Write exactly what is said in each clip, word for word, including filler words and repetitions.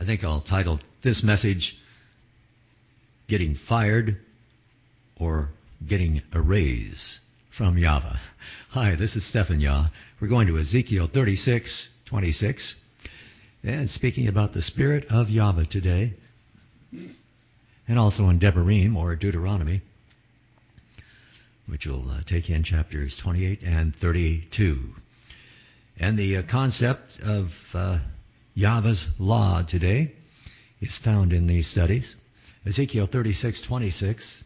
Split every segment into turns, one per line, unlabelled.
think I'll title this message, Getting Fired or Getting a Raise from Yahweh. Hi, this is Stephen Yah. We're going to Ezekiel thirty-six twenty-six and speaking about the Spirit of Yahweh today, and also in Devarim or Deuteronomy, which will uh, take in chapters twenty-eight and thirty-two. And the uh, concept of uh, Yahweh's law today is found in these studies. Ezekiel thirty-six twenty-six.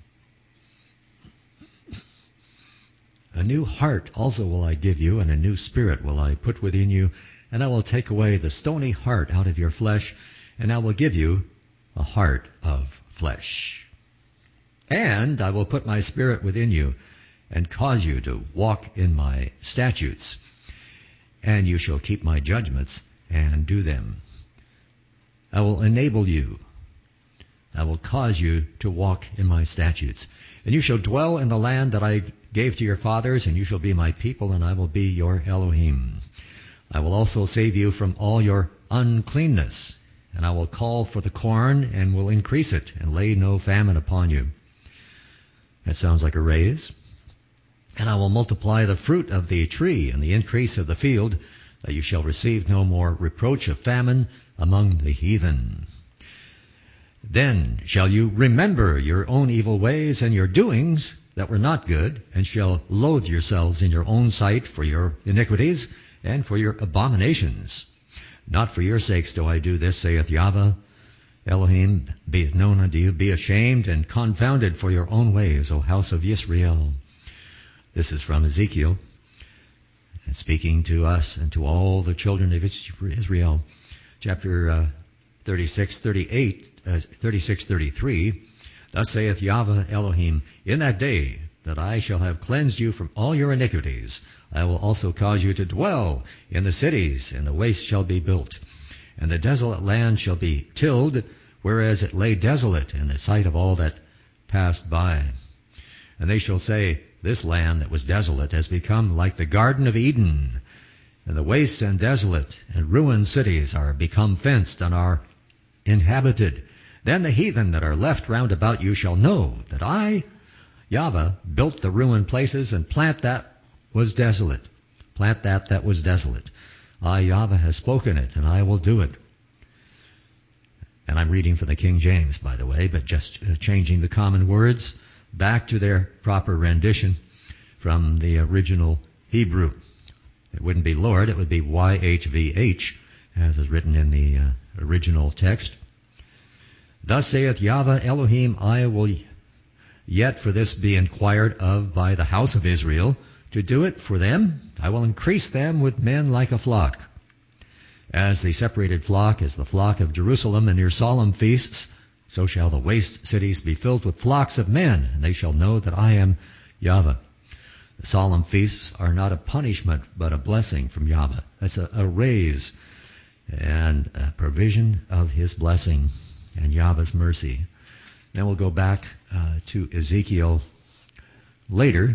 A new heart also will I give you, and a new spirit will I put within you, and I will take away the stony heart out of your flesh, and I will give you a heart of flesh. And I will put my spirit within you, and cause you to walk in my statutes, and you shall keep my judgments and do them. I will enable you. I will cause you to walk in my statutes. And you shall dwell in the land that I gave to your fathers, and you shall be my people, and I will be your Elohim. I will also save you from all your uncleanness, and I will call for the corn, and will increase it, and lay no famine upon you. That sounds like a raise. And I will multiply the fruit of the tree and the increase of the field, that you shall receive no more reproach of famine among the heathen. Then shall you remember your own evil ways and your doings that were not good, and shall loathe yourselves in your own sight for your iniquities and for your abominations. Not for your sakes do I do this, saith Yahweh. Elohim, be it known unto you, be ashamed and confounded for your own ways, O house of Yisrael. This is from Ezekiel, and speaking to us and to all the children of Israel. Chapter uh, thirty-six, thirty-eight, uh, thirty-six, thirty-three. Thus saith Yahweh Elohim, in that day that I shall have cleansed you from all your iniquities, I will also cause you to dwell in the cities, and the waste shall be built, and the desolate land shall be tilled, whereas it lay desolate in the sight of all that passed by. And they shall say, this land that was desolate has become like the Garden of Eden, and the wastes and desolate and ruined cities are become fenced and are inhabited. Then the heathen that are left round about you shall know that I, Yahweh, built the ruined places and plant that was desolate. Plant that that was desolate. I, Yahweh, has spoken it, and I will do it. And I'm reading from the King James, by the way, but just uh, changing the common words back to their proper rendition from the original Hebrew. It wouldn't be Lord, it would be Y H V H, as is written in the uh, original text. Thus saith Yahweh Elohim, I will yet for this be inquired of by the house of Israel, to do it for them. I will increase them with men like a flock. As the separated flock is the flock of Jerusalem in your solemn feasts, so shall the waste cities be filled with flocks of men, and they shall know that I am Yahweh. The solemn feasts are not a punishment, but a blessing from Yahweh. That's a, a raise and a provision of his blessing and Yahweh's mercy. Then we'll go back uh, to Ezekiel later.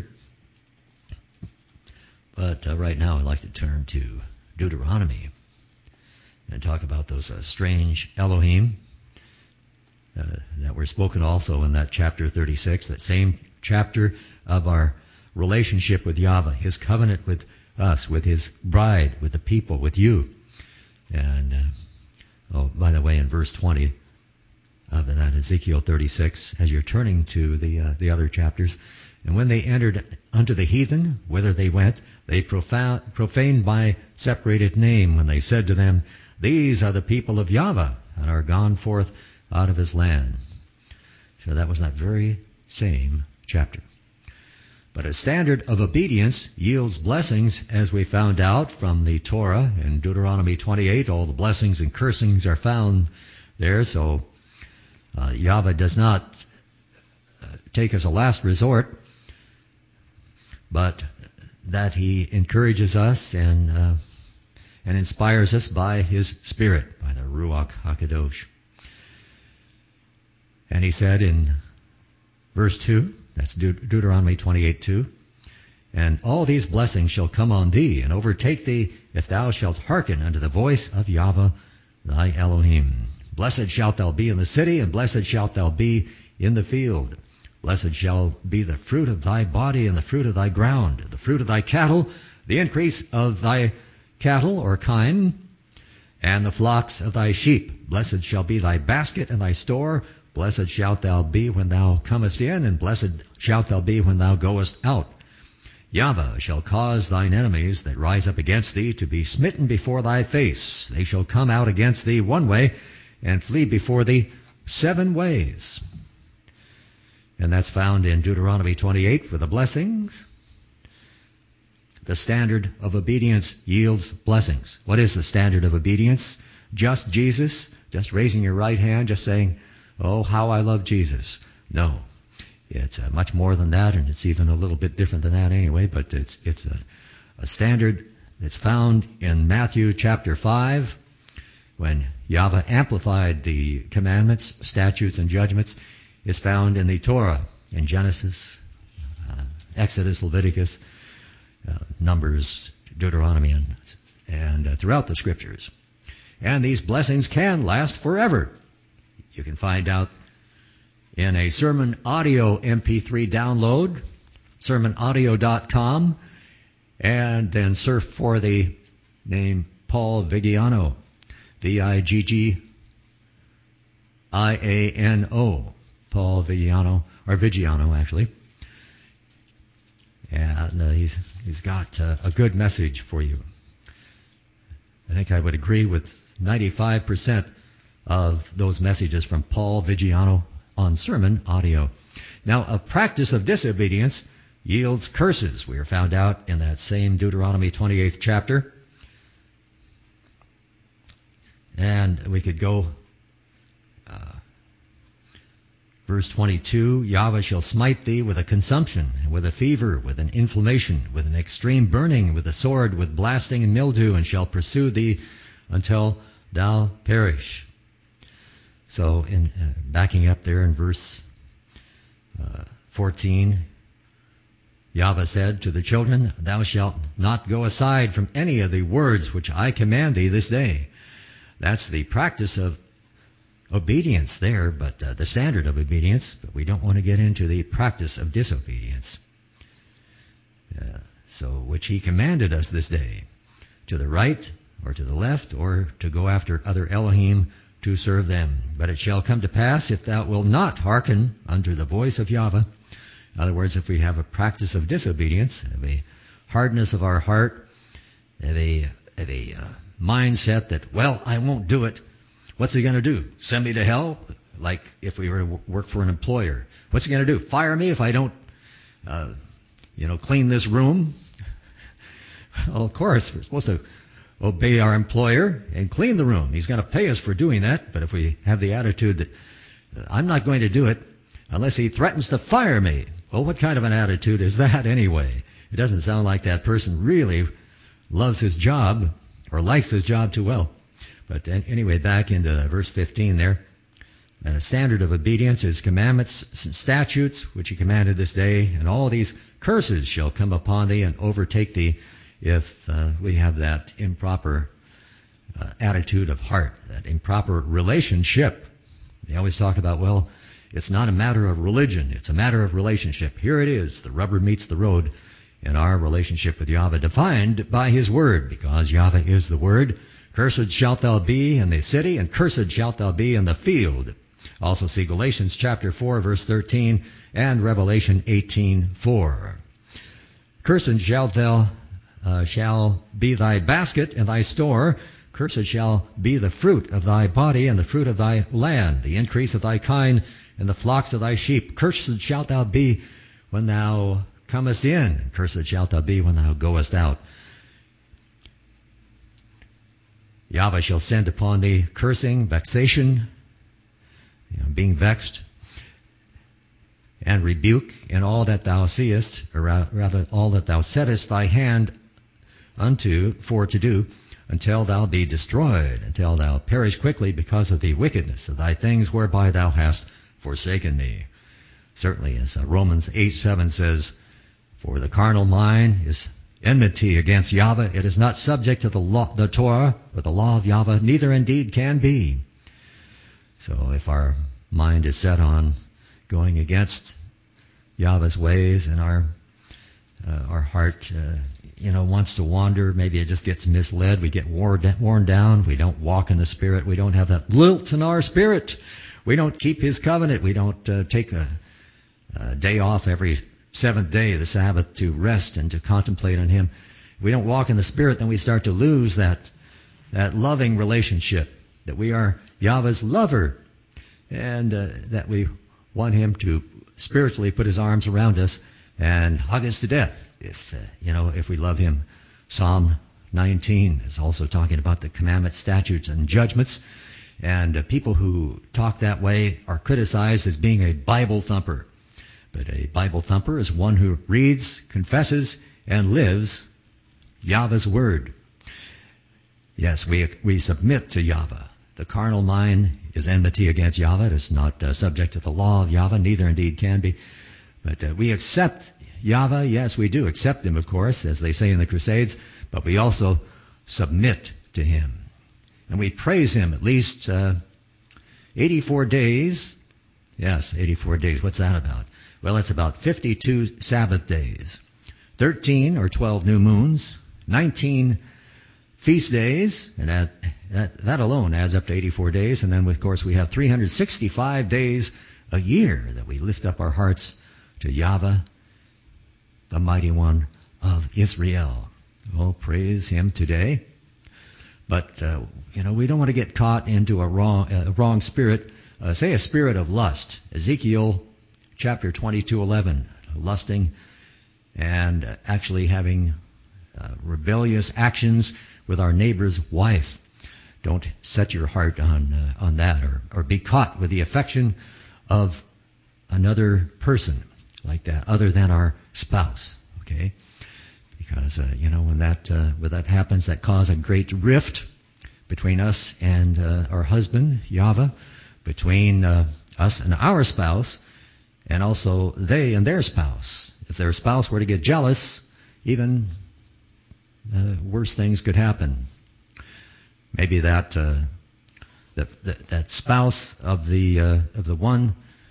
But uh, right now I'd like to turn to Deuteronomy and talk about those uh, strange Elohim uh, that were spoken also in that chapter thirty-six, that same chapter of our relationship with Yahweh, his covenant with us, with his bride, with the people, with you. And, uh, oh, by the way, in verse twenty of that Ezekiel thirty-six, as you're turning to the uh, the other chapters, and when they entered unto the heathen, whither they went, they profa- profaned my separated name, when they said to them, these are the people of Yahweh, and are gone forth out of his land. So that was that very same chapter. But a standard of obedience yields blessings, as we found out from the Torah in Deuteronomy twenty-eight. All the blessings and cursings are found there. So uh, Yahweh does not uh, take as a last resort, but that he encourages us and uh, and inspires us by his Spirit, by the Ruach HaKadosh. And he said in verse two, that's Deut- Deuteronomy twenty-eight two, and all these blessings shall come on thee and overtake thee, if thou shalt hearken unto the voice of Yahweh thy Elohim. Blessed shalt thou be in the city, and blessed shalt thou be in the field. Blessed shall be the fruit of thy body, and the fruit of thy ground, the fruit of thy cattle, the increase of thy cattle or kine, and the flocks of thy sheep. Blessed shall be thy basket and thy store. Blessed shalt thou be when thou comest in, and blessed shalt thou be when thou goest out. Yahweh shall cause thine enemies that rise up against thee to be smitten before thy face. They shall come out against thee one way, and flee before thee seven ways. And that's found in Deuteronomy twenty-eight for the blessings. The standard of obedience yields blessings. What is the standard of obedience? Just Jesus? Just raising your right hand, just saying, oh, how I love Jesus. No. It's uh, much more than that, and it's even a little bit different than that anyway, but it's it's a, a standard that's found in Matthew chapter five, when Yahweh amplified the commandments, statutes, and judgments. It's found in the Torah, in Genesis, uh, Exodus, Leviticus, uh, Numbers, Deuteronomy, and, and uh, throughout the Scriptures. And these blessings can last forever. You can find out in a sermon audio M P three download, sermon audio dot com, and then surf for the name Paul Vigiano, V I G G I A N O, Paul Vigiano, or Vigiano actually. And uh, he's he's got uh, a good message for you. I think I would agree with ninety-five percent of those messages from Paul Vigiano on sermon audio. Now, a practice of disobedience yields curses. We are found out in that same Deuteronomy twenty-eighth chapter. And we could go uh, verse twenty-two, Yahweh shall smite thee with a consumption, with a fever, with an inflammation, with an extreme burning, with a sword, with blasting and mildew, and shall pursue thee until thou perish. So, in uh, backing up there in verse uh, fourteen, Yahweh said to the children, thou shalt not go aside from any of the words which I command thee this day. That's the practice of obedience there, but uh, the standard of obedience, but we don't want to get into the practice of disobedience. Uh, so, which he commanded us this day, to the right or to the left, or to go after other Elohim to serve them. But it shall come to pass, if thou wilt not hearken unto the voice of Yahweh. In other words, if we have a practice of disobedience, of a hardness of our heart, of a, of a uh, mindset that, well, I won't do it. What's he going to do? Send me to hell? Like if we were to work for an employer. What's he going to do? Fire me if I don't, uh, you know, clean this room? Well, of course, we're supposed to obey our employer and clean the room. He's going to pay us for doing that. But if we have the attitude that I'm not going to do it unless he threatens to fire me, well, what kind of an attitude is that anyway? It doesn't sound like that person really loves his job or likes his job too well. But anyway, back into verse fifteen there. And a standard of obedience is commandments, statutes, which he commanded this day, and all these curses shall come upon thee and overtake thee if uh, we have that improper uh, attitude of heart, that improper relationship. They always talk about, well, it's not a matter of religion, it's a matter of relationship. Here it is, the rubber meets the road in our relationship with Yahweh, defined by his word, because Yahweh is the word. Cursed shalt thou be in the city, and cursed shalt thou be in the field. Also see Galatians chapter four, verse thirteen, and Revelation eighteen, four. Cursed shalt thou Uh, shall be thy basket and thy store. Cursed shall be the fruit of thy body and the fruit of thy land, the increase of thy kine and the flocks of thy sheep. Cursed shalt thou be when thou comest in. Cursed shalt thou be when thou goest out. Yahweh shall send upon thee cursing, vexation, you know, being vexed, and rebuke in all that thou seest, or rather all that thou settest thy hand unto for to do, until thou be destroyed, until thou perish quickly because of the wickedness of thy things whereby thou hast forsaken me. Certainly, as Romans eight seven says, for the carnal mind is enmity against Yahweh. It is not subject to the law, the Torah, or the law of Yahweh, neither indeed can be. So if our mind is set on going against Yahweh's ways, and our uh, our heart, uh, you know, wants to wander, maybe it just gets misled. We get worn, worn down. We don't walk in the Spirit. We don't have that lilt in our spirit. We don't keep His covenant. We don't uh, take a, a day off every seventh day, the Sabbath, to rest and to contemplate on Him. If we don't walk in the Spirit, then we start to lose that that loving relationship, that we are Yahweh's lover, and uh, that we want Him to spiritually put His arms around us and hug us to death if, uh, you know, if we love Him. Psalm nineteen is also talking about the commandments, statutes, and judgments. And uh, people who talk that way are criticized as being a Bible thumper. But a Bible thumper is one who reads, confesses, and lives Yahweh's word. Yes, we we submit to Yahweh. The carnal mind is enmity against Yahweh. It is not uh, subject to the law of Yahweh, neither indeed can be. But uh, we accept Yahweh. Yes, we do accept Him, of course, as they say in the Crusades, but we also submit to Him. And we praise Him at least uh, eighty-four days. Yes, eighty-four days. What's that about? Well, it's about fifty-two Sabbath days, thirteen or twelve new moons, nineteen feast days, and that, that, that alone adds up to eighty-four days. And then, of course, we have three hundred sixty-five days a year that we lift up our hearts to Yahweh, the Mighty One of Israel. Oh, praise Him today. But, uh, you know, we don't want to get caught into a wrong, a wrong spirit, uh, say a spirit of lust. Ezekiel chapter twenty-two eleven, lusting and actually having uh, rebellious actions with our neighbor's wife. Don't set your heart on uh, on that, or, or be caught with the affection of another person like that, other than our spouse. Okay, because uh, you know when that uh, when that happens, that causes a great rift between us and uh, our husband Yahweh, between uh, us and our spouse, and also they and their spouse. If their spouse were to get jealous, even uh, worse things could happen. Maybe that uh, that, that that spouse of the uh, of the one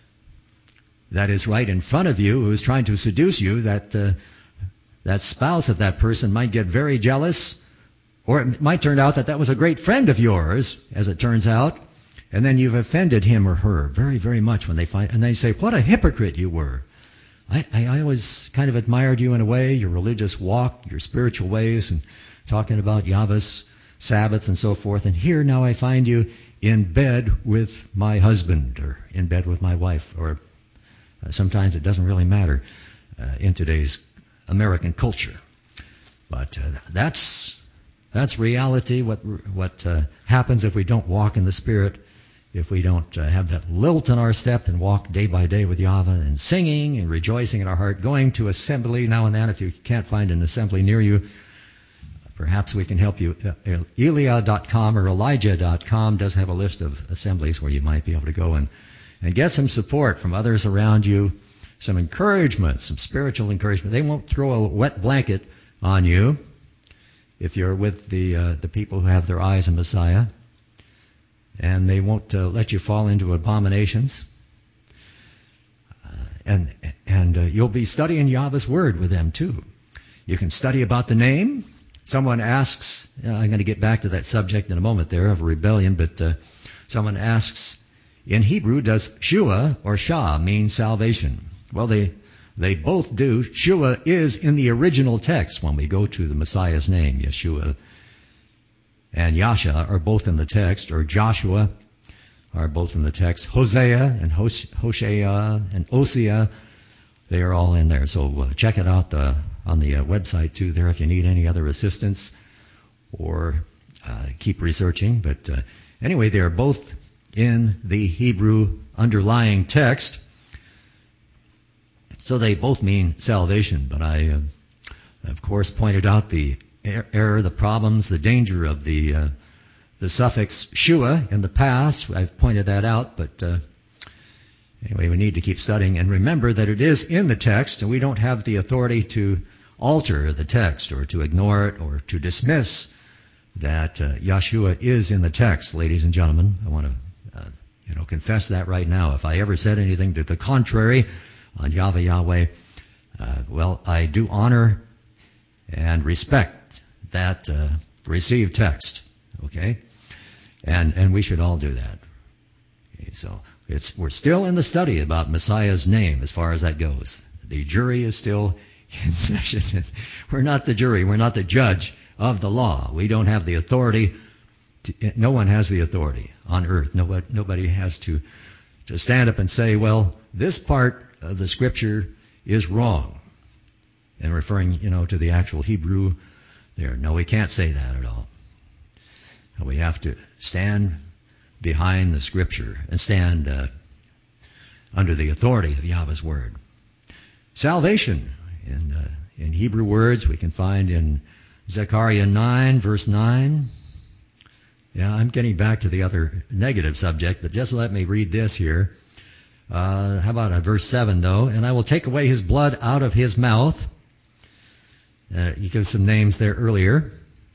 that is right in front of you, who is trying to seduce you, that uh, that spouse of that person might get very jealous, or it might turn out that that was a great friend of yours, as it turns out, and then you've offended him or her very, very much when they find, and they say, "What a hypocrite you were! I, I, I always kind of admired you in a way, your religious walk, your spiritual ways, and talking about Yahweh's Sabbath and so forth. And here now I find you in bed with my husband, or in bed with my wife, or uh, sometimes it doesn't really matter uh, in today's American culture. But uh, that's that's reality. What what uh, happens if we don't walk in the Spirit? If we don't uh, have that lilt in our step and walk day by day with Yahweh, and singing and rejoicing in our heart, going to assembly now and then. If you can't find an assembly near you, perhaps we can help you. Uh, Elia dot com or Elijah dot com does have a list of assemblies where you might be able to go and, and get some support from others around you, some encouragement, some spiritual encouragement. They won't throw a wet blanket on you if you're with the uh, the people who have their eyes on Messiah. And they won't uh, let you fall into abominations. Uh, and and uh, you'll be studying Yahweh's Word with them too. You can study about the name. Someone asks, uh, I'm going to get back to that subject in a moment there of rebellion, but uh, someone asks, in Hebrew, does Shua or Shah mean salvation? Well, they they both do. Shua is in the original text when we go to the Messiah's name, Yeshua, and Yasha are both in the text, or Joshua are both in the text. Hosea and Hos- Hoshea and Osea, they are all in there. So uh, check it out uh, on the uh, website too there if you need any other assistance, or uh, keep researching. But uh, anyway, they are both in the Hebrew underlying text. So they both mean salvation. But I, uh, of course, pointed out the error, the problems, the danger of the uh, the suffix shua in the past. I've pointed that out, but uh, anyway, we need to keep studying and remember that it is in the text, and we don't have the authority to alter the text or to ignore it or to dismiss that uh, Yeshua is in the text. Ladies and gentlemen, I want to uh, You know, confess that right now. If I ever said anything to the contrary on Yahweh Yahweh, uh, well, I do honor and respect that uh, received text. Okay, and and we should all do that. Okay, so it's we're still in the study about Messiah's name as far as that goes. The jury is still in session. We're not the jury. We're not the judge of the law. We don't have the authority. To, no one has the authority on earth. Nobody, nobody has to to stand up and say, well, this part of the scripture is wrong, and referring, you know, to the actual Hebrew there. No, we can't say that at all. We have to stand behind the scripture and stand uh, under the authority of Yahweh's word. Salvation in uh, in Hebrew words we can find in Zechariah nine verse nine. Yeah, I'm getting back to the other negative subject, but just let me read this here. Uh, how about uh, verse seven though? And I will take away his blood out of his mouth. Uh, you give some names there earlier.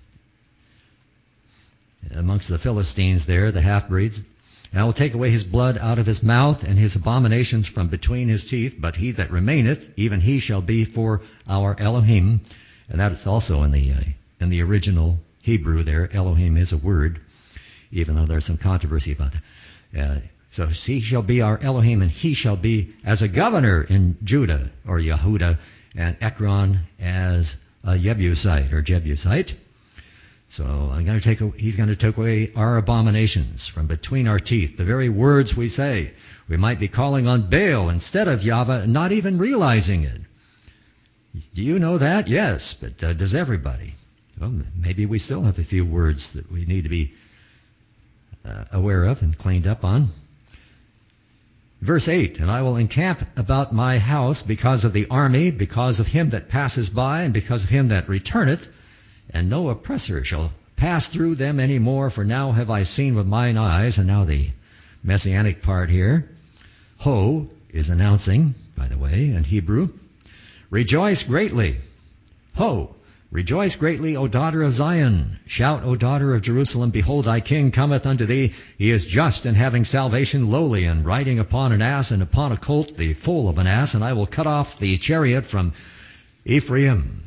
Amongst the Philistines there, the half-breeds. And I will take away his blood out of his mouth and his abominations from between his teeth, but he that remaineth, even he shall be for our Elohim. And that is also in the uh, in the original Hebrew there. Elohim is a word, even though there's some controversy about that. Uh, so he shall be our Elohim, and he shall be as a governor in Judah, or Yehudah, and Ekron as a Jebusite, or Jebusite. So I'm going to take, he's going to take away our abominations from between our teeth, the very words we say. We might be calling on Baal instead of Yahweh, not even realizing it. Do you know that? Yes, but uh, does everybody? Well, maybe we still have a few words that we need to be uh, aware of and cleaned up on. Verse eight, and I will encamp about my house because of the army, because of him that passes by, and because of him that returneth, and no oppressor shall pass through them any more, for now have I seen with mine eyes. And now the messianic part here. Ho is announcing, by the way, in Hebrew. Rejoice greatly. Ho, rejoice greatly, O daughter of Zion. Shout, O daughter of Jerusalem. Behold, thy king cometh unto thee. He is just and having salvation, lowly, and riding upon an ass, and upon a colt, the foal of an ass. And I will cut off the chariot from Ephraim.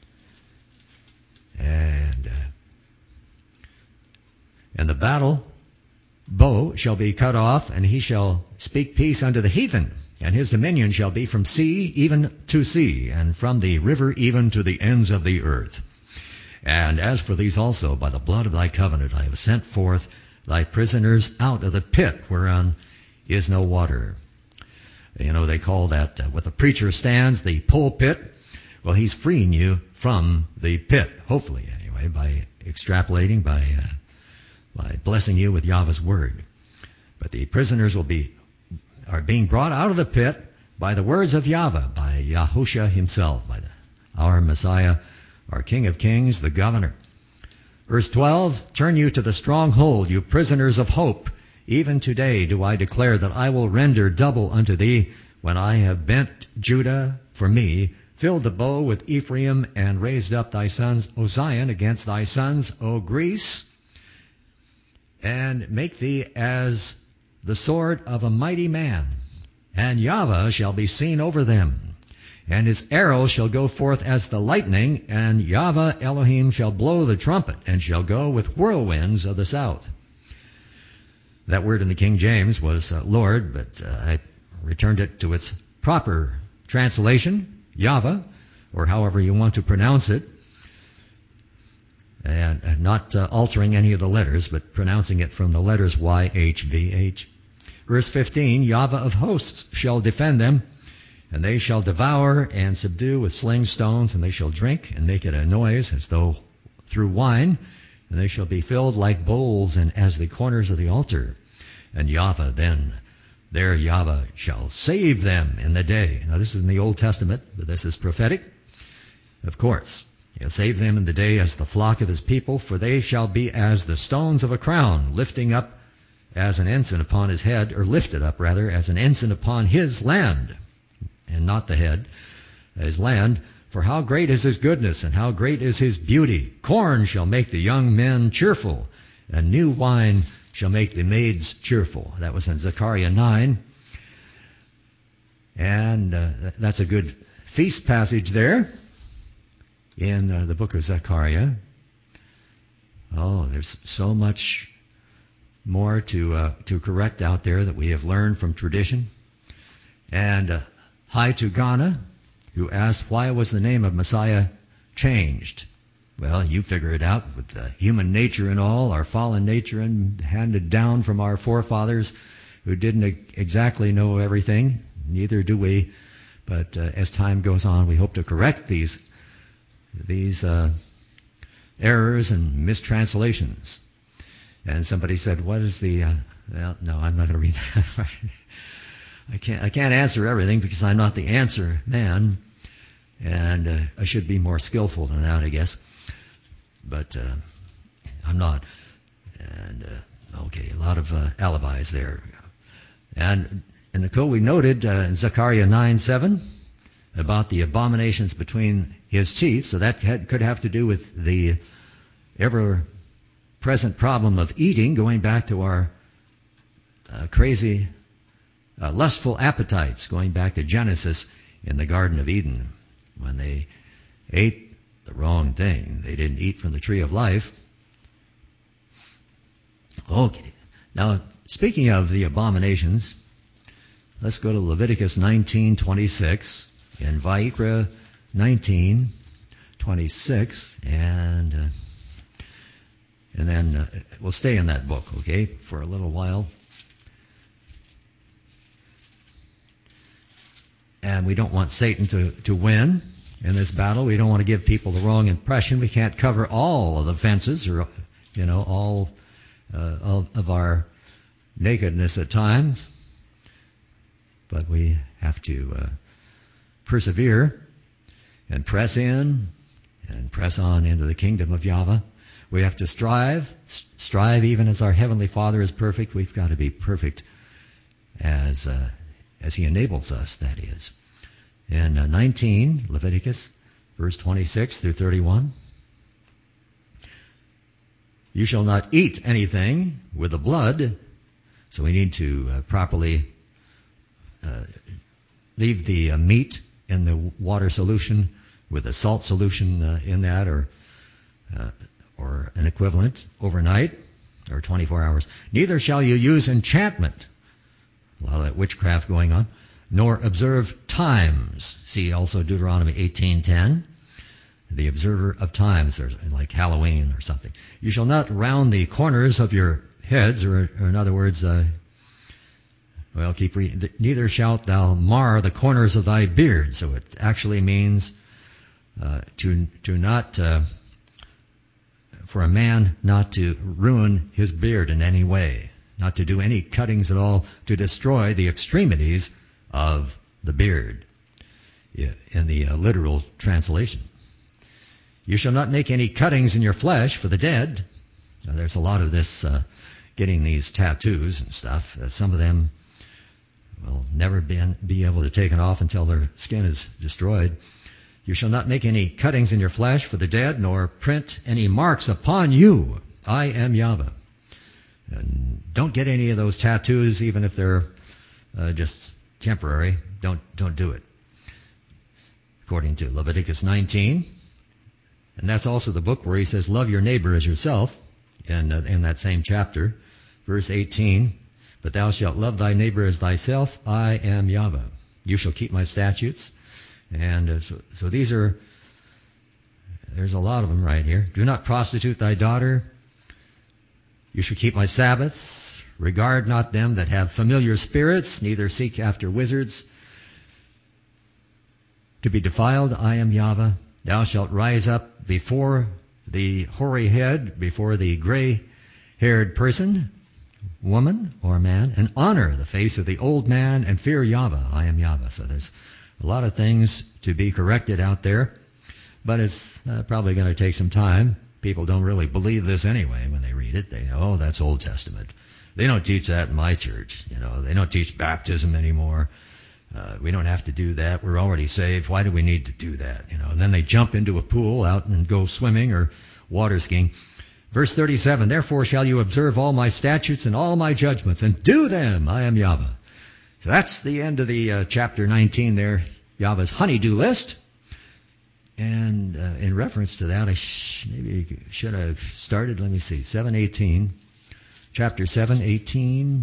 And uh, and the battle bow shall be cut off, and he shall speak peace unto the heathen, and his dominion shall be from sea even to sea, and from the river even to the ends of the earth. And as for these also, by the blood of thy covenant I have sent forth thy prisoners out of the pit whereon is no water. You know, they call that, uh, what the preacher stands, the pulpit. Well, he's freeing you from the pit, hopefully anyway, by extrapolating, by uh, by blessing you with Yahweh's word. But the prisoners will be are being brought out of the pit by the words of Yahweh, by Yahusha himself, by the, our Messiah, our King of Kings, the governor. Verse twelve, turn you to the stronghold, you prisoners of hope. Even today do I declare that I will render double unto thee when I have bent Judah for me, filled the bow with Ephraim, and raised up thy sons, O Zion, against thy sons, O Greece, and make thee as the sword of a mighty man. And Yahweh shall be seen over them, and his arrow shall go forth as the lightning, and Yahweh Elohim shall blow the trumpet, and shall go with whirlwinds of the south. That word in the King James was uh, Lord, but uh, I returned it to its proper translation, Yahweh, or however you want to pronounce it, and, and not uh, altering any of the letters, but pronouncing it from the letters Y H V H. Verse fifteen, Yahweh of hosts shall defend them, and they shall devour and subdue with sling stones, and they shall drink and make it a noise as though through wine, and they shall be filled like bowls and as the corners of the altar. And Yahweh then there Yahweh shall save them in the day. Now this is in the Old Testament, but this is prophetic. Of course, he'll save them in the day as the flock of his people, for they shall be as the stones of a crown, lifting up as an ensign upon his head, or lifted up rather, as an ensign upon his land, and not the head, his land. For how great is his goodness, and how great is his beauty. Corn shall make the young men cheerful, And new wine shall make the maids cheerful. That was in Zechariah nine. And uh, that's a good feast passage there in uh, the book of Zechariah. Oh, there's so much more to uh, to correct out there that we have learned from tradition. And uh, hi to Ghana, who asked, why was the name of Messiah changed? Well, you figure it out with uh, human nature and all, our fallen nature and handed down from our forefathers who didn't exactly know everything. Neither do we. But uh, as time goes on, we hope to correct these these uh, errors and mistranslations. And somebody said, what is the, uh, well, no, I'm not going to read that. I can't, I can't answer everything because I'm not the answer man. And uh, I should be more skillful than that, I guess. But uh, I'm not. And, uh, okay, a lot of uh, alibis there. And, and Nicole, we noted uh, in Zechariah nine seven about the abominations between his teeth. So that had, could have to do with the ever-present problem of eating, going back to our uh, crazy, uh, lustful appetites, going back to Genesis in the Garden of Eden, when they ate the wrong thing. They didn't eat from the tree of life. Okay. Now, speaking of the abominations, let's go to Leviticus nineteen twenty-six and Vayikra nineteen twenty-six, and uh, and then uh, we'll stay in that book, okay, for a little while. And we don't want Satan to, to win in this battle. We don't want to give people the wrong impression. We can't cover all of the fences or, you know, all uh, of, of our nakedness at times. But we have to uh, persevere and press in and press on into the kingdom of Yahweh. We have to strive, strive even as our Heavenly Father is perfect. We've got to be perfect as uh, as He enables us, that is. In uh, nineteen, Leviticus, verse twenty-six through thirty-one, you shall not eat anything with the blood. So we need to uh, properly uh, leave the uh, meat in the water solution with a salt solution uh, in that, or uh, or an equivalent, overnight or twenty-four hours. Neither shall you use enchantment, a lot of that witchcraft going on, nor observe times. See also Deuteronomy eighteen ten, the observer of times, like Halloween or something. You shall not round the corners of your heads, or, or in other words, uh, well, keep reading. Neither shalt thou mar the corners of thy beard. So it actually means uh, to to not uh, for a man not to ruin his beard in any way, not to do any cuttings at all, to destroy the extremities of the beard, in the uh, literal translation. You shall not make any cuttings in your flesh for the dead. Now, there's a lot of this uh, getting these tattoos and stuff. Uh, some of them will never be, be able to take it off until their skin is destroyed. You shall not make any cuttings in your flesh for the dead, nor print any marks upon you. I am Yahweh. And don't get any of those tattoos, even if they're uh, just temporary. Don't don't do it. According to Leviticus nineteen, and that's also the book where he says, "Love your neighbor as yourself." In uh, in that same chapter, verse eighteen, "But thou shalt love thy neighbor as thyself. I am Yahweh. You shall keep my statutes." And uh, so, so these are. There's a lot of them right here. Do not prostitute thy daughter. You shall keep my Sabbaths. Regard not them that have familiar spirits, neither seek after wizards. To be defiled, I am Yahweh. Thou shalt rise up before the hoary head, before the gray-haired person, woman or man, and honor the face of the old man, and fear Yahweh. I am Yahweh. So there's a lot of things to be corrected out there, but it's uh, probably going to take some time. People don't really believe this anyway when they read it. They know, oh, that's Old Testament. They don't teach that in my church. You know, they don't teach baptism anymore. Uh, we don't have to do that. We're already saved. Why do we need to do that? You know, and then they jump into a pool out and go swimming or water skiing. Verse thirty-seven, therefore shall you observe all my statutes and all my judgments, and do them. I am Yahweh. So that's the end of the uh, chapter nineteen there, Yahweh's honeydew list. And uh, in reference to that, I sh- maybe should have started, let me see, seven eighteen. Chapter seven eighteen.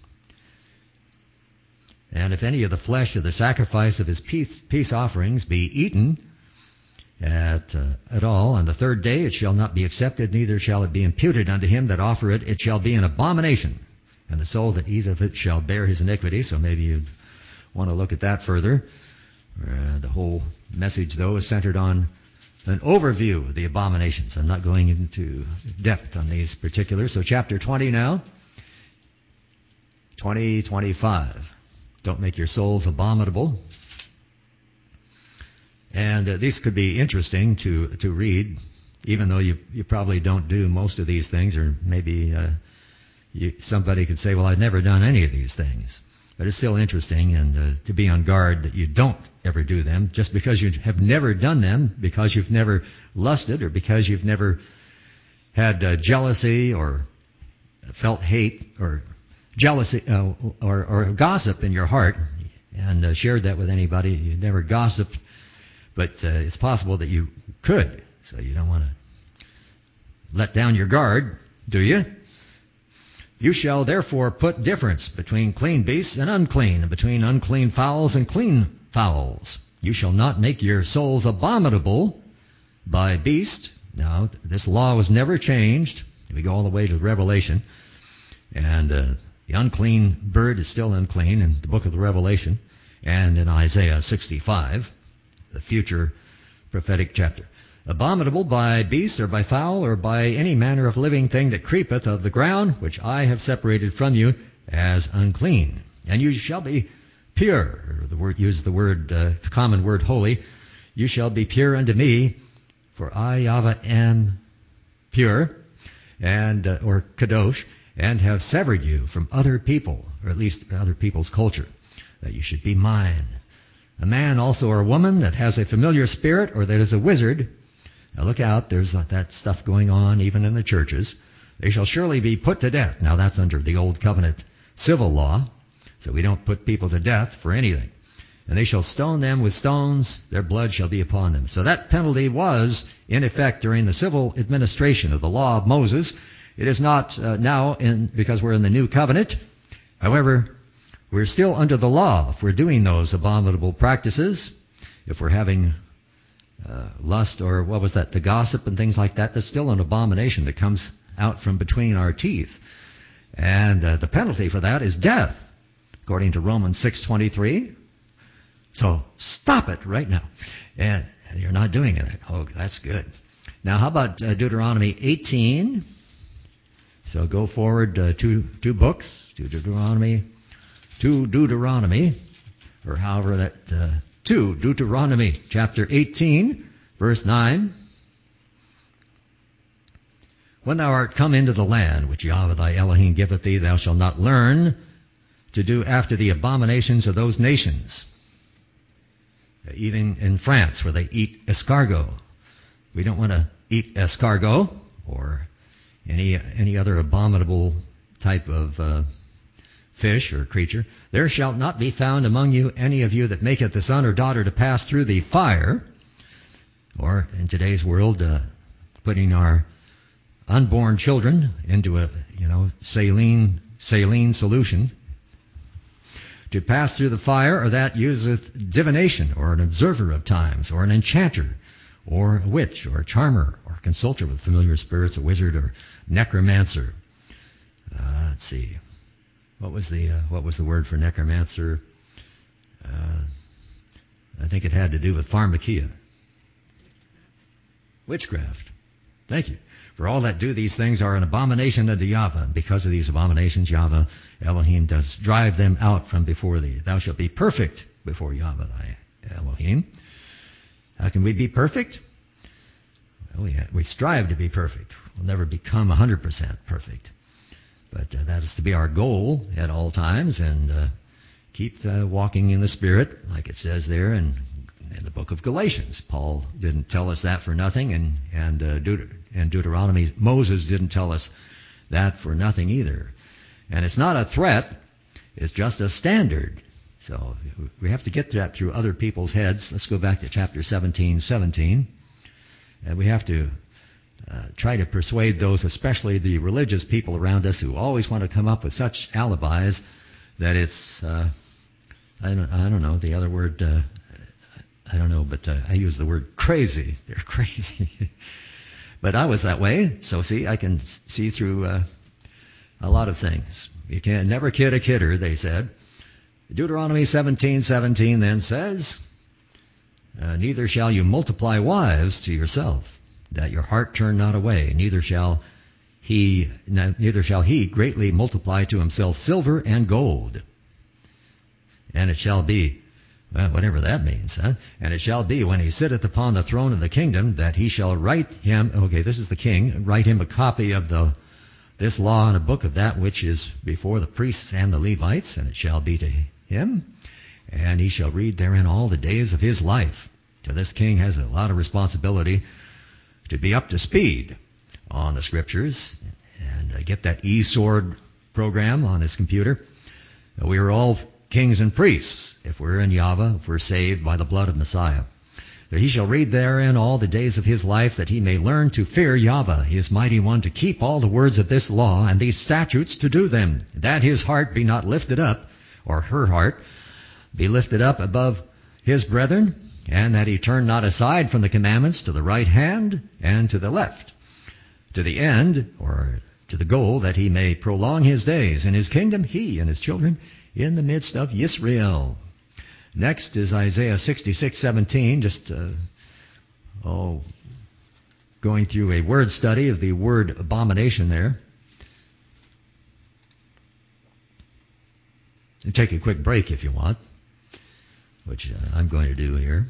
And if any of the flesh of the sacrifice of his peace, peace offerings be eaten at, uh, at all, on the third day it shall not be accepted, neither shall it be imputed unto him that offer it. It shall be an abomination, and the soul that eateth it shall bear his iniquity. So maybe you'd want to look at that further. Uh, the whole message, though, is centered on an overview of the abominations. I'm not going into depth on these particulars. So chapter twenty now. twenty, twenty-five. Don't make your souls abominable. And uh, these could be interesting to to read, even though you you probably don't do most of these things, or maybe uh, you, somebody could say, well, I've never done any of these things. But it's still interesting, and uh, to be on guard that you don't ever do them, just because you have never done them, because you've never lusted, or because you've never had uh, jealousy or felt hate or jealousy uh, or, or gossip in your heart, and uh, shared that with anybody. You never gossiped, but uh, it's possible that you could. So you don't want to let down your guard, do you? You shall therefore put difference between clean beasts and unclean, and between unclean fowls and clean fowls. You shall not make your souls abominable by beast. Now, this law was never changed. We go all the way to Revelation, and uh, the unclean bird is still unclean in the book of the Revelation, and in Isaiah sixty-five, the future prophetic chapter. Abominable by beast or by fowl or by any manner of living thing that creepeth of the ground, which I have separated from you as unclean. And you shall be pure, or the word use the word, uh, the common word holy. You shall be pure unto me, for I Yahweh am pure, and uh, or kadosh, and have severed you from other people, or at least other people's culture, that you should be mine. A man also or a woman that has a familiar spirit, or that is a wizard. Now look out, there's that stuff going on even in the churches. They shall surely be put to death. Now that's under the old covenant civil law, so we don't put people to death for anything. And they shall stone them with stones, their blood shall be upon them. So that penalty was in effect during the civil administration of the law of Moses. It is not uh, now in, because we're in the new covenant. However, we're still under the law if we're doing those abominable practices, if we're having Uh, lust, or what was that, the gossip and things like that. That's still an abomination that comes out from between our teeth. And uh, the penalty for that is death, according to Romans six twenty-three. So stop it right now. And you're not doing it. Oh, that's good. Now, how about uh, Deuteronomy eighteen? So go forward uh, two, two books, to Deuteronomy, to Deuteronomy, or however that... Uh, To Deuteronomy chapter eighteen, verse nine. When thou art come into the land which Yahweh thy Elohim giveth thee, thou shalt not learn to do after the abominations of those nations. Even in France, where they eat escargot. We don't want to eat escargot or any any other abominable type of uh, fish or creature. There shall not be found among you any of you that maketh the son or daughter to pass through the fire, or in today's world, uh, putting our unborn children into a, you know, saline, saline solution, to pass through the fire, or that useth divination, or an observer of times, or an enchanter, or a witch, or a charmer, or a consulter with familiar spirits, a wizard, or necromancer. Uh, let's see. What was the uh, what was the word for necromancer? Uh, I think it had to do with pharmakia. Witchcraft. Thank you. For all that do these things are an abomination unto Yahweh. And because of these abominations, Yahweh Elohim does drive them out from before thee. Thou shalt be perfect before Yahweh thy Elohim. How can we be perfect? Well, we, we strive to be perfect. We'll never become one hundred percent perfect. But uh, that is to be our goal at all times, and uh, keep uh, walking in the Spirit, like it says there in, in the book of Galatians. Paul didn't tell us that for nothing, and and, uh, Deut- and Deuteronomy, Moses didn't tell us that for nothing either. And it's not a threat, it's just a standard. So we have to get that through other people's heads. Let's go back to chapter seventeen, seventeen. And we have to uh, try to persuade those, especially the religious people around us, who always want to come up with such alibis that it's, uh, I don't, I don't know, the other word, uh, I don't know, but uh, I use the word crazy. They're crazy. But I was that way, so see, I can see through uh, a lot of things. You can never kid a kidder, they said. Deuteronomy seventeen seventeen then says, uh, neither shall you multiply wives to yourself, that your heart turn not away. Neither shall he, neither shall he greatly multiply to himself silver and gold. And it shall be, well, whatever that means, huh? And it shall be when he sitteth upon the throne of the kingdom that he shall write him, okay, this is the king, write him a copy of the this law in a book of that which is before the priests and the Levites, and it shall be to him, and he shall read therein all the days of his life. So this king has a lot of responsibility to be up to speed on the scriptures and uh, get that e-sword program on his computer. We are all kings and priests if we're in Yahweh, if we're saved by the blood of Messiah. That he shall read therein all the days of his life, that he may learn to fear Yahweh, his mighty one, to keep all the words of this law and these statutes to do them, that his heart be not lifted up, or her heart be lifted up above his brethren, and that he turn not aside from the commandments to the right hand and to the left, to the end, or to the goal, that he may prolong his days in his kingdom, he and his children, in the midst of Yisrael. Next is Isaiah sixty-six seventeen, just uh, oh, going through a word study of the word abomination there. And take a quick break if you want, which uh, I'm going to do here.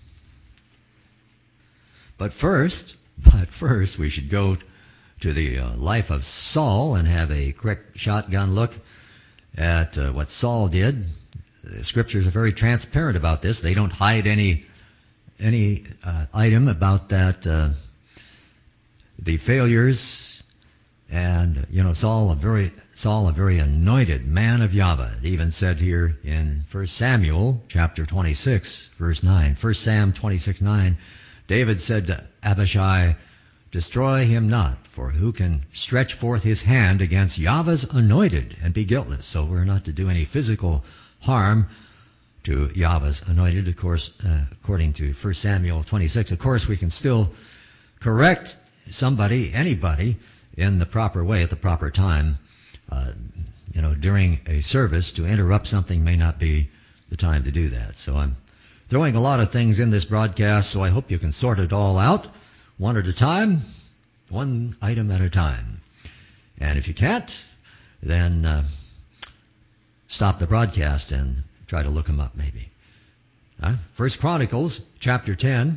But first, but first we should go to the uh, life of Saul and have a quick shotgun look at uh, what Saul did. The scriptures are very transparent about this. They don't hide any any uh, item about that. Uh, the failures, and you know, Saul a very Saul a very anointed man of Yahweh. It even said here in First Samuel chapter twenty-six, verse nine. First Sam twenty-six nine. David said to Abishai, "Destroy him not, for who can stretch forth his hand against Yahweh's anointed and be guiltless?" So we're not to do any physical harm to Yahweh's anointed, of course, uh, according to First Samuel twenty-six. Of course, we can still correct somebody, anybody, in the proper way at the proper time. Uh, you know, during a service, to interrupt something may not be the time to do that. So I'm throwing a lot of things in this broadcast, so I hope you can sort it all out one at a time, one item at a time. And if you can't, then uh, stop the broadcast and try to look them up maybe. Uh, First Chronicles chapter ten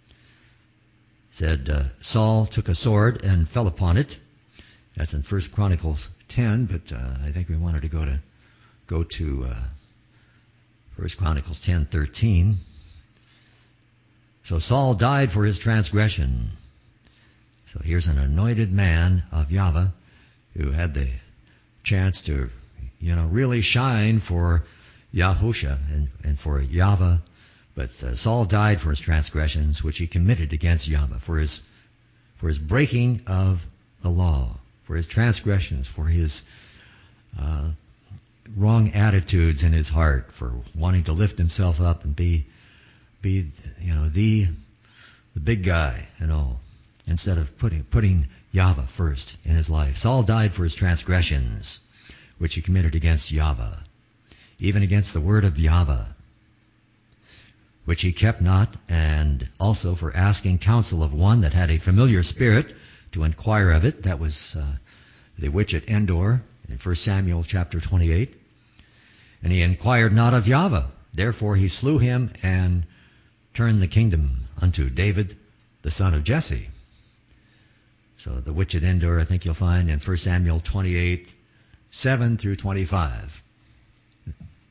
said uh, Saul took a sword and fell upon it. That's in First Chronicles ten, but uh, I think we wanted to go to go to uh, First Chronicles ten thirteen. So Saul died for his transgression. So here's an anointed man of Yahweh who had the chance to, you know, really shine for Yahusha and, and for Yahweh. But uh, Saul died for his transgressions, which he committed against Yahweh, for his for his breaking of the law, for his transgressions, for his uh, wrong attitudes in his heart, for wanting to lift himself up and be be you know the the big guy and all, instead of putting putting Yahweh first in his life. Saul died for his transgressions, which he committed against Yahweh, even against the word of Yahweh, which he kept not, and also for asking counsel of one that had a familiar spirit to inquire of it. That was uh, the witch at Endor in First Samuel chapter twenty-eight. And he inquired not of Yahweh. Therefore he slew him and turned the kingdom unto David, the son of Jesse. So the witch at Endor, I think you'll find in First Samuel twenty-eight, seven through twenty-five.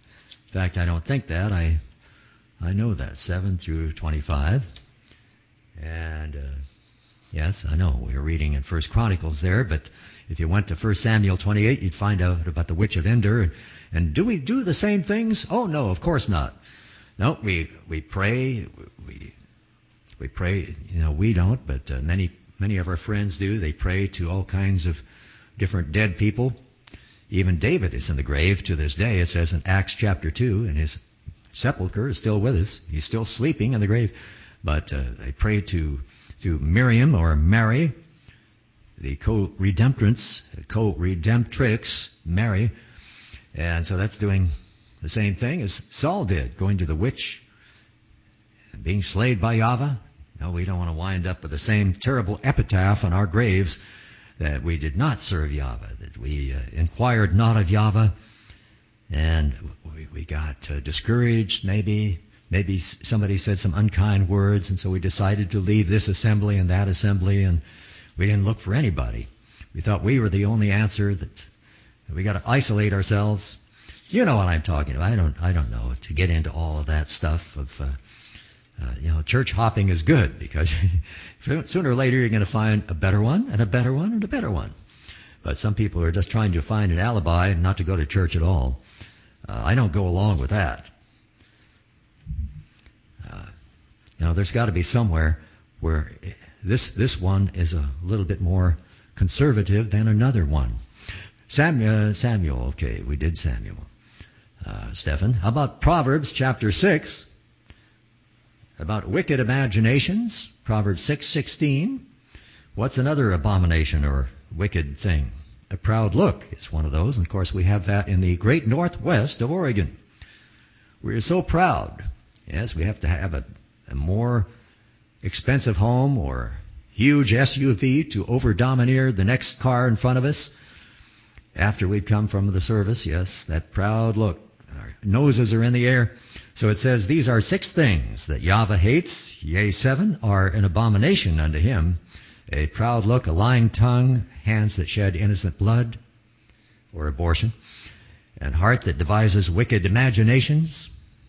fact, I don't think that. I I know that, seven through twenty-five. And, uh, yes, I know, we were reading in First Chronicles there, but if you went to First Samuel twenty-eight, you'd find out about the witch of Endor. And, and do we do the same things? Oh, no, of course not. No, we, we pray, we, we pray, you know, we don't, but uh, many, many of our friends do. They pray to all kinds of different dead people. Even David is in the grave to this day. It says in Acts chapter two, and his sepulcher is still with us. He's still sleeping in the grave. But uh, they pray to, to Miriam or Mary, the co-redemptrix, co-redemptrix, Mary. And so that's doing the same thing as Saul did, going to the witch, being slayed by Yahweh. No, we don't want to wind up with the same terrible epitaph on our graves that we did not serve Yahweh, that we uh, inquired not of Yahweh, and we, we got uh, discouraged maybe. Maybe somebody said some unkind words, and so we decided to leave this assembly and that assembly, and we didn't look for anybody. We thought we were the only answer, that we got to isolate ourselves. You know what I'm talking about. I don't, I don't know, to get into all of that stuff of, uh, uh, you know, church hopping is good, because sooner or later you're going to find a better one, and a better one, and a better one. But some people are just trying to find an alibi not to go to church at all. Uh, I don't go along with that. You know, there's got to be somewhere where this this one is a little bit more conservative than another one. Samuel, Samuel okay, we did Samuel. Uh, Stephen, how about Proverbs chapter six? About wicked imaginations, Proverbs six sixteen. What's another abomination or wicked thing? A proud look is one of those. And of course, we have that in the great northwest of Oregon. We're so proud. Yes, we have to have a a more expensive home or huge S U V to over-domineer the next car in front of us after we've come from the service. Yes, that proud look. Our noses are in the air. So it says, these are six things that Yahweh hates, yea, seven are an abomination unto him. A proud look, a lying tongue, hands that shed innocent blood, or abortion, and heart that devises wicked imaginations,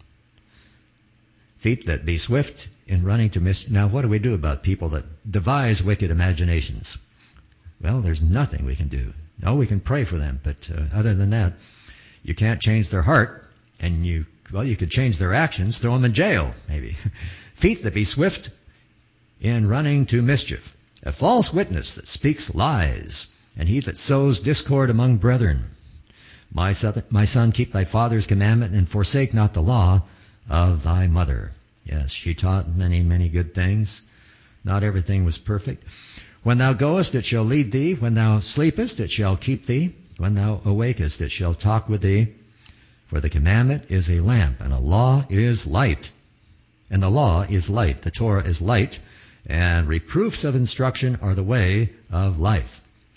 feet that be swift in running to mischief. Now, what do we do about people that devise wicked imaginations? Well, there's nothing we can do. No, we can pray for them, but uh, other than that, you can't change their heart, and you, well, you could change their actions, throw them in jail, maybe. Feet that be swift in running to mischief. A false witness that speaks lies, and he that sows discord among brethren. My son, my son, keep thy father's commandment, and forsake not the law of thy mother. Yes, she taught many, many good things. Not everything was perfect. When thou goest, it shall lead thee. When thou sleepest, it shall keep thee. When thou awakest, it shall talk with thee. For the commandment is a lamp, and a law is light. And the law is light. The Torah is light. And reproofs of instruction are the way of life.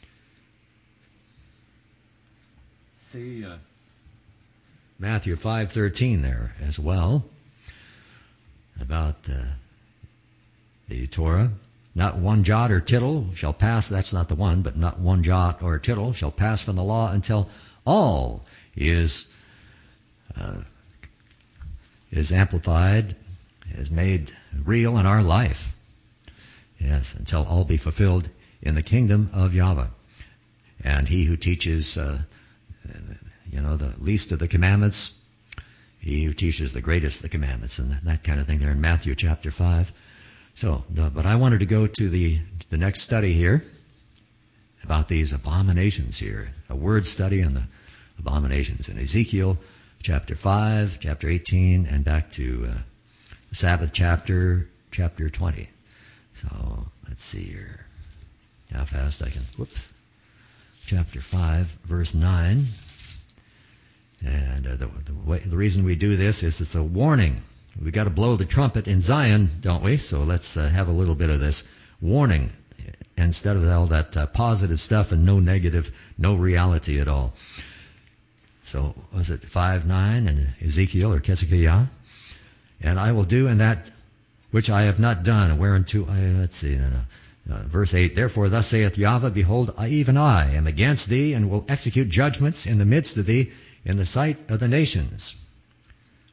See, uh, Matthew five thirteen there as well, about uh, the Torah. Not one jot or tittle shall pass, that's not the one, but not one jot or tittle shall pass from the law until all is uh, is amplified, is made real in our life. Yes, until all be fulfilled in the kingdom of Yahweh. And he who teaches uh, you know, the least of the commandments, he who teaches the greatest of the commandments, and that kind of thing there in Matthew chapter five. So, uh, but I wanted to go to the the next study here about these abominations here, a word study on the abominations in Ezekiel chapter five, chapter eighteen, and back to uh, the Sabbath chapter, chapter twenty. So, let's see here how fast I can, whoops, chapter five, verse nine. And uh, the, the, way, the reason we do this is it's a warning. We've got to blow the trumpet in Zion, don't we? So let's uh, have a little bit of this warning instead of all that uh, positive stuff and no negative, no reality at all. So was it five nine in Ezekiel or Kezekiah? And I will do in that which I have not done, whereunto I, let's see, no, no. Uh, verse eight, therefore thus saith Yahweh, behold, I, even I am against thee, and will execute judgments in the midst of thee, in the sight of the nations.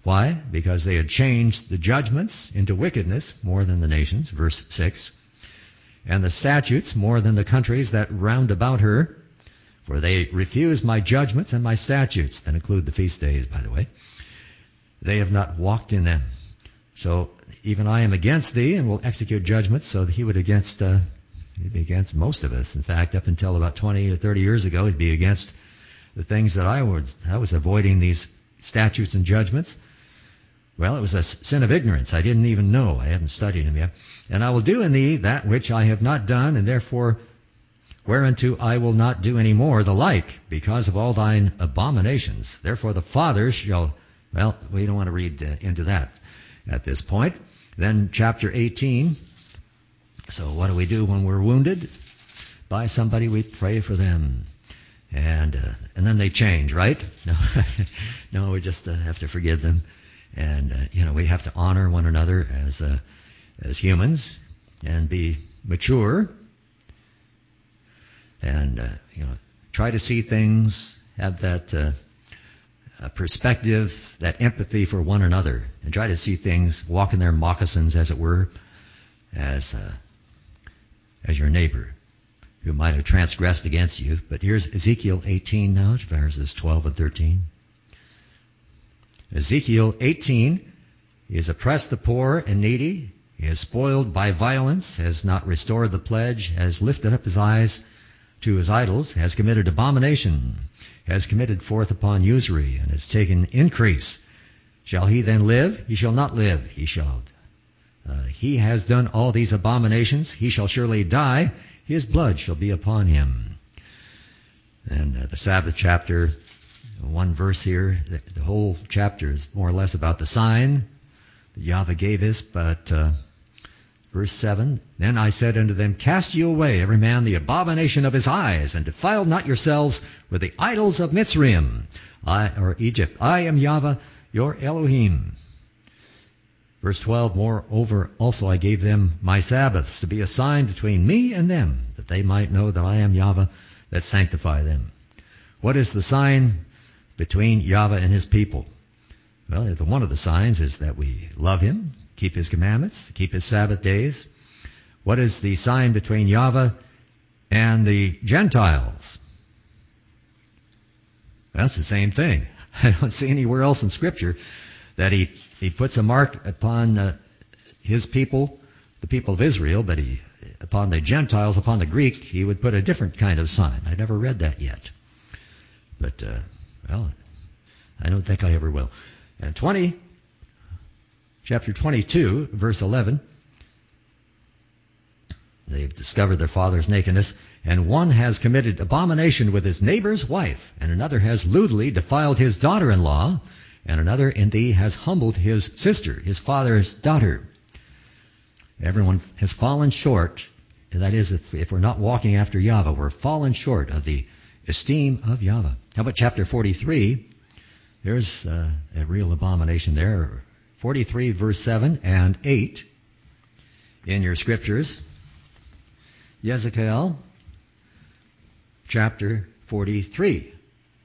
Why? Because they had changed the judgments into wickedness more than the nations, verse six, and the statutes more than the countries that round about her. For they refuse my judgments and my statutes, that include the feast days, by the way. They have not walked in them. So even I am against thee, and will execute judgments. So he would against, uh, he'd be against most of us. In fact, up until about twenty or thirty years ago, he'd be against the things that I was, I was avoiding these statutes and judgments. Well, it was a sin of ignorance. I didn't even know. I hadn't studied them yet. And I will do in thee that which I have not done, and therefore whereunto I will not do any more the like, because of all thine abominations. Therefore the fathers shall, well, we don't want to read uh, into that at this point. Then chapter eighteen. So what do we do when we're wounded? By somebody, we pray for them. And uh, and then they change, right? No, no, we just uh, have to forgive them. And, uh, you know, we have to honor one another as uh, as humans and be mature. And, uh, you know, try to see things, have that uh, uh, perspective, that empathy for one another, and try to see things, walk in their moccasins, as it were, as uh, as your neighbor who might have transgressed against you. But here's Ezekiel eighteen now, verses twelve and thirteen. Ezekiel eighteen, he has oppressed the poor and needy, he has spoiled by violence, has not restored the pledge, has lifted up his eyes to his idols, has committed abomination, has committed forth upon usury, and has taken increase. Shall he then live? He shall not live. He shall. Uh, he has done all these abominations. He shall surely die. His blood shall be upon him. And uh, the Sabbath chapter, one verse here, the, the whole chapter is more or less about the sign that Yahweh gave us, but uh, verse seven, then I said unto them, cast you away, every man the abomination of his eyes, and defile not yourselves with the idols of Mitzrayim, I, or Egypt. I am Yahweh, your Elohim. Verse twelve, moreover also I gave them my Sabbaths to be a sign between me and them, that they might know that I am Yahweh that sanctify them. What is the sign between Yahweh and his people? Well, one of the signs is that we love him, keep his commandments, keep his Sabbath days. What is the sign between Yahweh and the Gentiles? That's the same thing. I don't see anywhere else in Scripture that he, he puts a mark upon uh, his people, the people of Israel, but he, upon the Gentiles, upon the Greek, he would put a different kind of sign. I never read that yet. But, uh, well, I don't think I ever will. And twenty, chapter twenty-two, verse eleven, they've discovered their father's nakedness, and one has committed abomination with his neighbor's wife, and another has lewdly defiled his daughter-in-law, and another in thee has humbled his sister, his father's daughter. Everyone has fallen short, and that is, if, if we're not walking after Yahweh, we're fallen short of the esteem of Yahweh. How about chapter forty-three? There's uh, a real abomination there. forty-three, verse seven and eight in your scriptures. Ezekiel, chapter forty-three.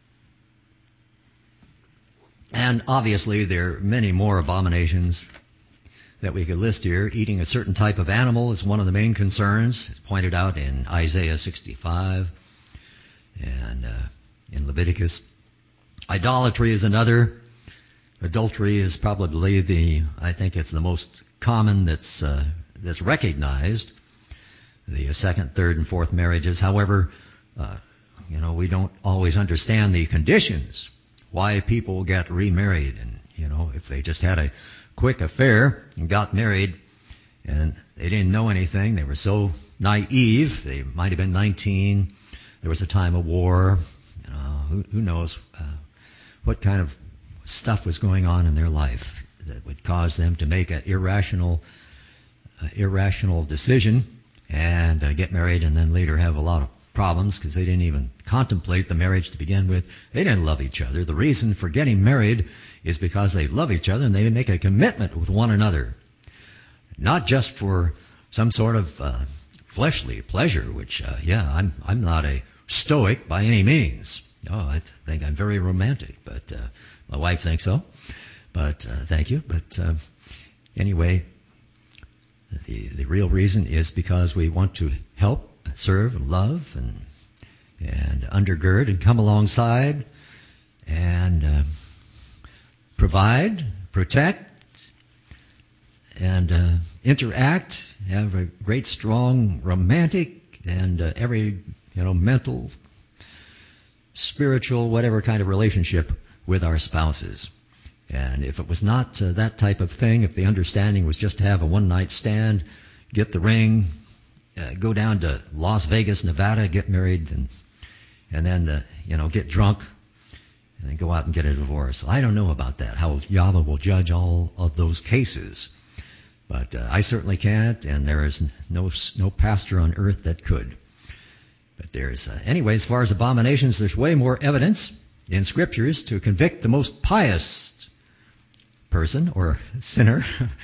And obviously there are many more abominations that we could list here. Eating a certain type of animal is one of the main concerns. It's pointed out in Isaiah sixty-five and uh, in Leviticus. Idolatry is another. Adultery is probably the, I think it's the most common that's uh, that's recognized. The second, third, and fourth marriages. However, uh, you know, we don't always understand the conditions why people get remarried. And, you know, if they just had a quick affair and got married and they didn't know anything, they were so naive, they might have been nineteen, there was a time of war, you know, who, who knows uh, what kind of stuff was going on in their life that would cause them to make an irrational, uh, irrational decision and uh, get married and then later have a lot of problems because they didn't even contemplate the marriage to begin with. They didn't love each other. The reason for getting married is because they love each other and they make a commitment with one another. Not just for some sort of uh, fleshly pleasure, which, uh, yeah, I'm I'm not a stoic by any means. Oh, I think I'm very romantic, but uh, my wife thinks so. But uh, thank you. But uh, anyway, the the real reason is because we want to help, serve, love, and and undergird and come alongside and uh, provide, protect, and uh, interact, have a great, strong, romantic, and uh, every, you know, mental, spiritual, whatever kind of relationship with our spouses. And if it was not uh, that type of thing, if the understanding was just to have a one-night stand, get the ring, uh, go down to Las Vegas, Nevada, get married, and and then, uh, you know, get drunk, and then go out and get a divorce. I don't know about that, how Yahweh will judge all of those cases. But uh, I certainly can't, and there is no no pastor on earth that could. But there's, uh, anyway, as far as abominations, there's way more evidence in scriptures to convict the most pious person or sinner,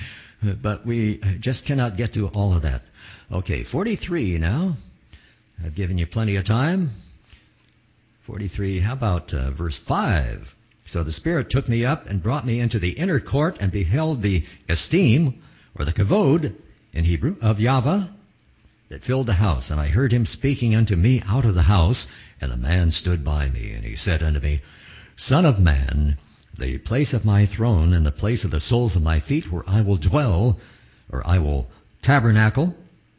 but we just cannot get to all of that. Okay, forty-three now. I've given you plenty of time. forty-three, how about uh, verse five? So the Spirit took me up and brought me into the inner court and beheld the esteem, or the kavod in Hebrew, of Yahweh that filled the house. And I heard him speaking unto me out of the house, and the man stood by me, and he said unto me, Son of man, the place of my throne and the place of the soles of my feet, where I will dwell, or I will tabernacle,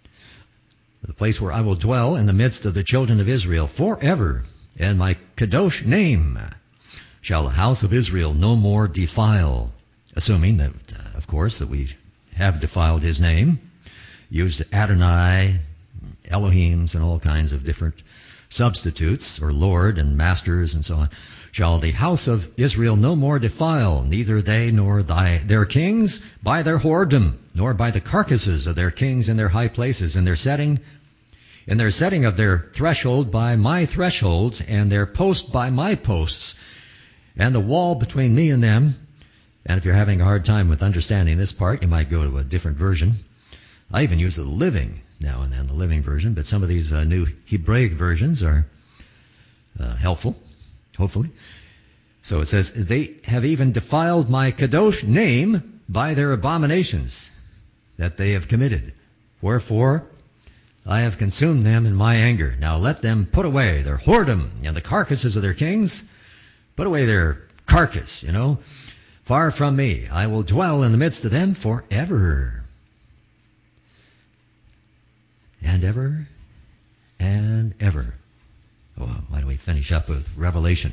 the place where I will dwell in the midst of the children of Israel forever, and my kadosh name shall the house of Israel no more defile. Assuming that, uh, of course, that we have defiled his name, used Adonai, Elohims, and all kinds of different substitutes, or Lord and masters and so on. Shall the house of Israel no more defile, neither they nor thy, their kings by their whoredom, nor by the carcasses of their kings in their high places, in their setting, in their setting of their threshold by my thresholds, and their post by my posts, and the wall between me and them. And if you're having a hard time with understanding this part, you might go to a different version. I even use the Living now and then, the Living version, but some of these uh, new Hebraic versions are uh, helpful, hopefully. So it says, they have even defiled my kadosh name by their abominations that they have committed. Wherefore I have consumed them in my anger. Now let them put away their whoredom and the carcasses of their kings. Put away their carcass, you know. Far from me, I will dwell in the midst of them forever. And ever and ever. Well, why don't we finish up with Revelation?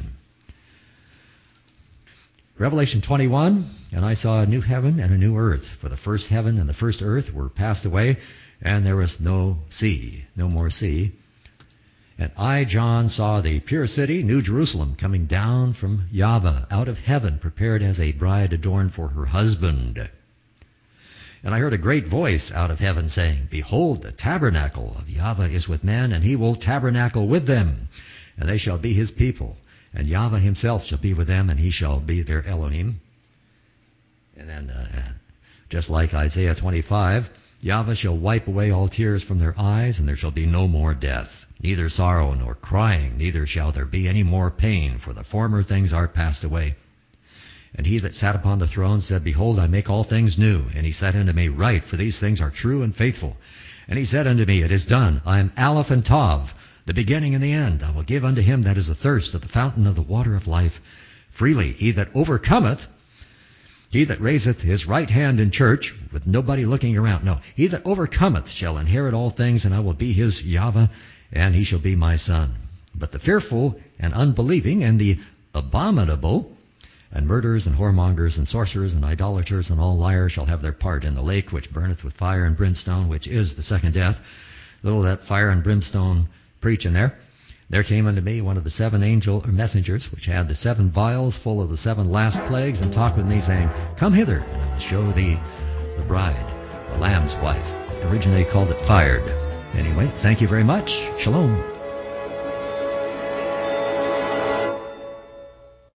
Revelation twenty-one, and I saw a new heaven and a new earth. For the first heaven and the first earth were passed away, and there was no sea, no more sea. And I, John, saw the pure city, New Jerusalem, coming down from Yahweh, out of heaven, prepared as a bride adorned for her husband. And I heard a great voice out of heaven saying, Behold, the tabernacle of Yahweh is with men, and he will tabernacle with them, and they shall be his people. And Yahweh himself shall be with them, and he shall be their Elohim. And then, uh, just like Isaiah twenty-five, Yahweh shall wipe away all tears from their eyes, and there shall be no more death, neither sorrow nor crying, neither shall there be any more pain, for the former things are passed away. And he that sat upon the throne said, Behold, I make all things new. And he said unto me, Write, for these things are true and faithful. And he said unto me, It is done. I am Aleph and Tav, the beginning and the end. I will give unto him that is athirst of the fountain of the water of life freely. He that overcometh, he that raiseth his right hand in church, with nobody looking around. No, he that overcometh shall inherit all things, and I will be his Yahweh, and he shall be my son. But the fearful and unbelieving and the abominable and murderers and whoremongers and sorcerers and idolaters and all liars shall have their part in the lake which burneth with fire and brimstone, which is the second death. Little of that fire and brimstone preaching there. There came unto me one of the seven angel or messengers, which had the seven vials full of the seven last plagues, and talked with me, saying, Come hither, and I will show thee the bride, the Lamb's wife. Originally called it fired. Anyway, thank you very much. Shalom.